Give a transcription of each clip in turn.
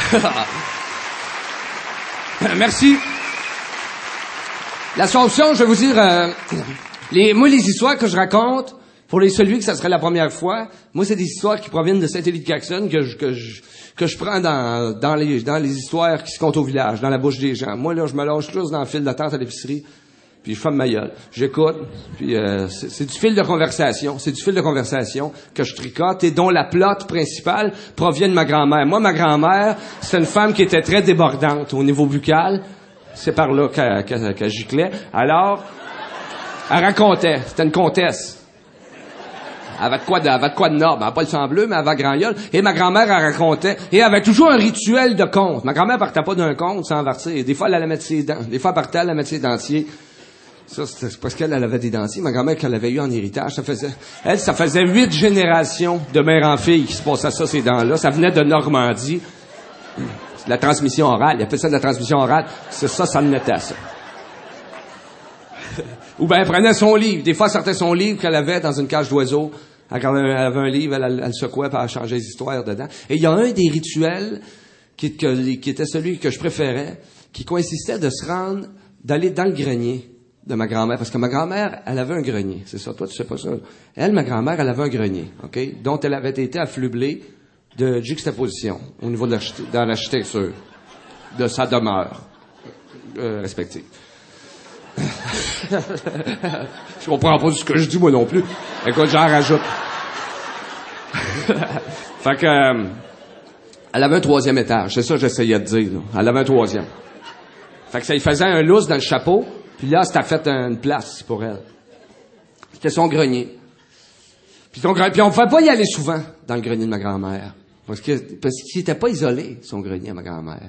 Merci. L'Assomption, je vais vous dire, moi, les histoires que je raconte, pour celui que ça serait la première fois, moi, c'est des histoires qui proviennent de Saint-Élie-de-Caxton que je prends dans les histoires qui se comptent au village, dans la bouche des gens. Moi, là, je me lâche tous dans le fil d'attente à l'épicerie, puis je ferme ma gueule. J'écoute, puis c'est du fil de conversation. C'est du fil de conversation que je tricote et dont la plotte principale provient de ma grand-mère. Moi, ma grand-mère, c'est une femme qui était très débordante au niveau buccal. C'est par là qu'elle giclait. Alors, elle racontait. C'était une comtesse. Elle avait de quoi de noble. Elle avait pas le sang bleu, mais elle avait grand gueule. Et ma grand-mère, elle racontait. Et elle avait toujours un rituel de conte. Ma grand-mère partait pas d'un conte sans verser. Des fois, elle allait mettre ses dents. Des fois, elle partait, elle allait mettre ses dentiers. Ça, c'est parce qu'elle avait des dentiers. Ma grand-mère, qu'elle avait eu en héritage, ça faisait 8 générations de mère en fille qui se passaient ça, ces dents-là. Ça venait de Normandie. La transmission orale. Il appelait ça de la transmission orale. C'est ça, ça venait à ça. Ou bien, elle prenait son livre. Des fois, elle sortait son livre qu'elle avait dans une cage d'oiseaux. Elle avait un livre, elle secouait, puis elle changeait les histoires dedans. Et il y a un des rituels qui était celui que je préférais, qui consistait d'aller dans le grenier de ma grand-mère. Parce que ma grand-mère, elle avait un grenier. C'est ça. Toi, tu sais pas ça. Elle, ma grand-mère, elle avait un grenier, OK? Dont elle avait été affublée de juxtaposition au niveau de l'architecture de sa demeure respective. Je comprends pas ce que je dis, moi non plus. Écoute, j'en rajoute. Fait que... elle avait un 3e étage. C'est ça que j'essayais de dire, là. Elle avait un 3e. Fait que ça lui faisait un lousse dans le chapeau. Puis là, c'était fait une place pour elle. C'était son grenier. Puis on ne pouvait pas y aller souvent dans le grenier de ma grand-mère. Parce qu'il était pas isolé, son grenier à ma grand-mère.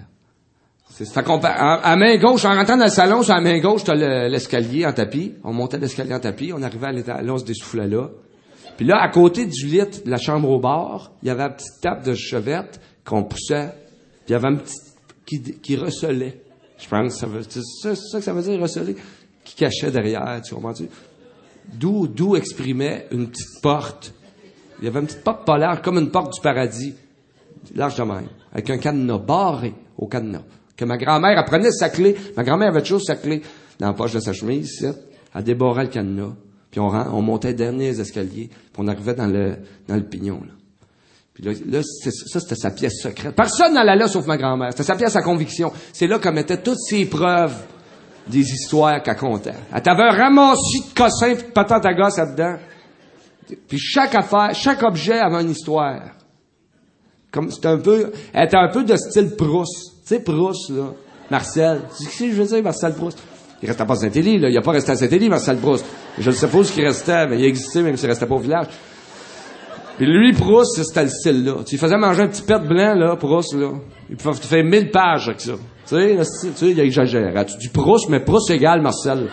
À main gauche, en rentrant dans le salon, sur la main gauche, t'as l'escalier en tapis. On montait l'escalier en tapis, on arrivait là, on se dessoufflait là. Puis là, à côté du lit, de la chambre au bord, il y avait une petite table de chevette qu'on poussait. Puis il y avait un petit qui recelait. Je pense que c'est ça que ça veut dire, receler? Qui cachait derrière, tu comprends-tu? D'où exprimait une petite porte. Il y avait une petite porte pas large, comme une porte du paradis. Large de même. Avec un cadenas, barré au cadenas. Que ma grand-mère, elle prenait sa clé. Ma grand-mère avait toujours sa clé dans la poche de sa chemise, ici. Elle débarrait le cadenas. Puis on montait les derniers escaliers. Puis on arrivait dans le pignon, là. Puis là c'était sa pièce secrète. Personne n'allait là sauf ma grand-mère. C'était sa pièce à conviction. C'est là qu'elle mettait toutes ses preuves des histoires qu'elle contait. Elle t'avait un ramassis de cossins pis de patates à gosse là-dedans. Puis chaque objet avait une histoire. Elle était un peu de style Proust. Tu sais, Proust, là. Marcel. Tu sais ce que je veux dire, Marcel Proust? Il restait pas à Saint-Élie, là. Il a pas resté à Saint-Élie, Marcel Proust. Je ne sais pas où il restait, mais il existait, même s'il restait pas au village. Puis lui, Proust, c'était le style-là. Tu lui faisais manger un petit pet blanc, là, Proust, là. Il pouvait faire 1000 pages avec ça. Tu sais, il exagère. Tu dis Proust, mais Proust égale Marcel.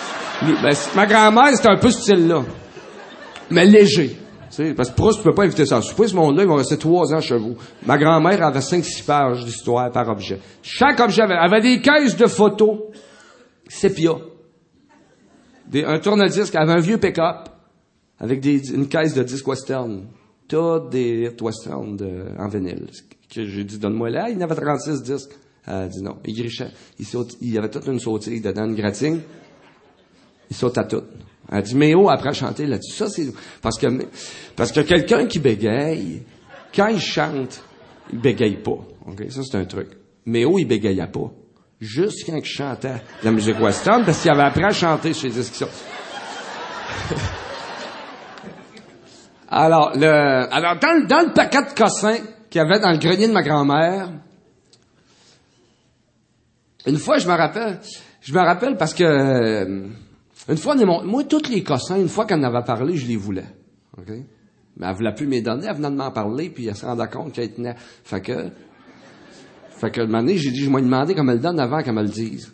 Ma grand-mère, c'était un peu ce style-là. Mais léger. Tu sais, parce que Proust, tu peux pas inviter ça à souper. Ce monde-là, ils vont rester 3 ans chez vous. Ma grand-mère avait 5-6 pages d'histoire par objet. Chaque objet avait des caisses de photos sépia. Un tourne-disque, avait un vieux pick-up avec une caisse de disques western. Toutes des hits western en vinyle. J'ai dit, donne-moi là. Il y en avait 36 disques. Elle a dit non. Il grichait. Il y avait toute une sautille dedans, une gratine. Il saute à tout. Elle a dit, Méo, après chanter là-dessus. Ça, c'est, parce que quelqu'un qui bégaye, quand il chante, il bégaye pas. OK? Ça, c'est un truc. Méo, il bégayait pas. Juste quand il chantait de la musique western, parce qu'il avait appris à chanter sur les discussions. Alors, dans le paquet de cossins qu'il y avait dans le grenier de ma grand-mère, une fois, je me rappelle parce que, une fois, moi, tous les cossins, une fois qu'elle en avait parlé, je les voulais. OK? Mais elle voulait plus me les donner, elle venait de m'en parler, puis elle se rendait compte qu'elle tenait. Fait que, un moment donné, j'ai dit, je vais lui demander comment elle le donne avant qu'elle me le dise.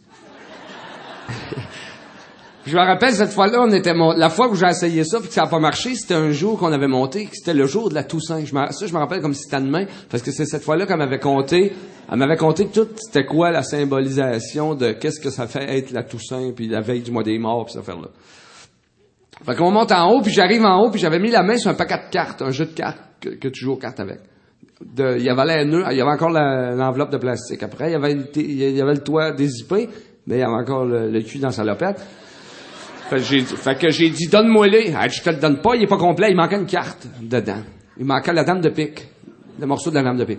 Je me rappelle, cette fois-là, la fois où j'ai essayé ça, puis que ça n'a pas marché, c'était un jour qu'on avait monté, que c'était le jour de la Toussaint. Je me rappelle comme si c'était demain, parce que c'est cette fois-là qu'elle m'avait compté tout, c'était quoi la symbolisation de qu'est-ce que ça fait être la Toussaint, puis la veille du mois des morts, puis cette affaire-là. Fait qu'on monte en haut, puis j'arrive en haut, puis j'avais mis la main sur un paquet de cartes, un jeu de cartes, que tu joues aux cartes avec. il y avait les nœuds, il y avait encore l'enveloppe de plastique. Après, il y avait le toit dézippé, mais il y avait encore le cul dans sa salopette. Fait que j'ai dit, donne-moi-les. Je te le donne pas, il est pas complet, il manquait une carte dedans. Il manquait la dame de pique. Le morceau de la dame de pique.